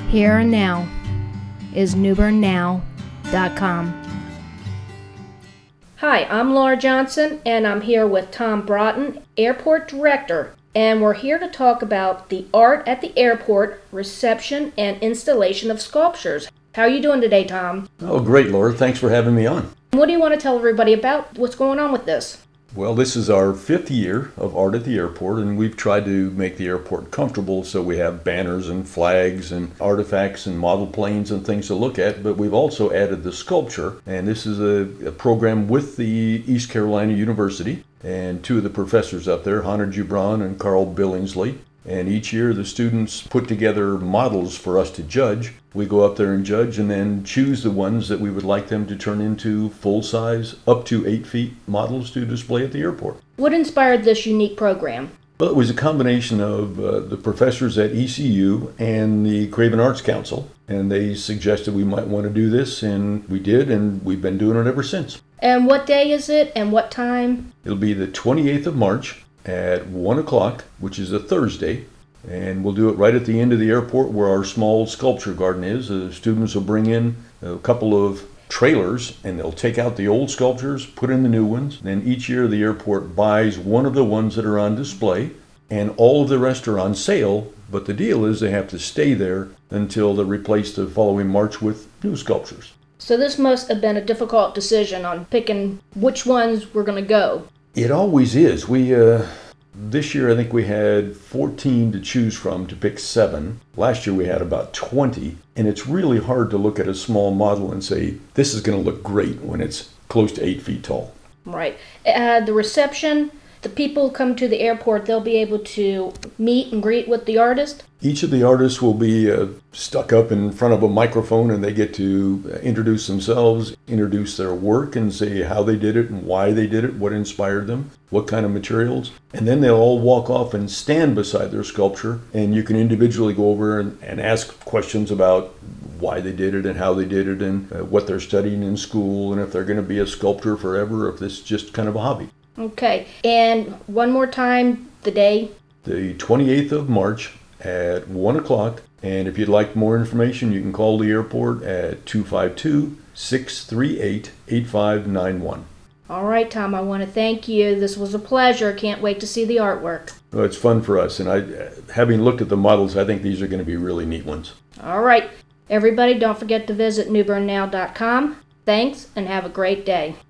here and now is newbernnow.com. Hi, I'm Laura Johnson, and I'm here with Tom Broughton, Airport Director, and we're here to talk about the art at the airport, reception, and installation of sculptures. How are you doing today, Tom? Oh, great, Laura. Thanks for having me on. What do you want to tell everybody about what's going on with this? Well, this is our 5th year of Art at the Airport, and we've tried to make the airport comfortable, so we have banners and flags and artifacts and model planes and things to look at, but we've also added the sculpture, and this is a program with the East Carolina University and 2 of the professors up there, Hunter Gibran and Carl Billingsley. And each year the students put together models for us to judge. We go up there and judge and then choose the ones that we would like them to turn into full-size, up to 8 feet models to display at the airport. What inspired this unique program? Well, it was a combination of the professors at ECU and the Craven Arts Council. And they suggested we might want to do this, and we did, and we've been doing it ever since. And what day is it, and what time? It'll be the 28th of March. At 1 o'clock, which is a Thursday, and we'll do it right at the end of the airport where our small sculpture garden is. The students will bring in a couple of trailers and they'll take out the old sculptures, put in the new ones. Then each year the airport buys one of the ones that are on display, and all of the rest are on sale, but the deal is they have to stay there until they're replaced the following March with new sculptures. So this must have been a difficult decision on picking which ones were going to go. It always is. This year I think we had 14 to choose from to pick 7. Last year we had about 20, and it's really hard to look at a small model and say, this is going to look great when it's close to 8 feet tall. Right. The reception, the people who come to the airport, they'll be able to meet and greet with the artist? Each of the artists will be stuck up in front of a microphone, and they get to introduce themselves, introduce their work, and say how they did it and why they did it, what inspired them, what kind of materials. And then they'll all walk off and stand beside their sculpture, and you can individually go over and ask questions about why they did it and how they did it and what they're studying in school, and if they're going to be a sculptor forever or if this is just kind of a hobby. Okay. And one more time, the day? The 28th of March at 1 o'clock. And if you'd like more information, you can call the airport at 252-638-8591. All right, Tom, I want to thank you. This was a pleasure. Can't wait to see the artwork. Well, it's fun for us, and having looked at the models, I think these are going to be really neat ones. All right. Everybody, don't forget to visit newbernnow.com. Thanks, and have a great day.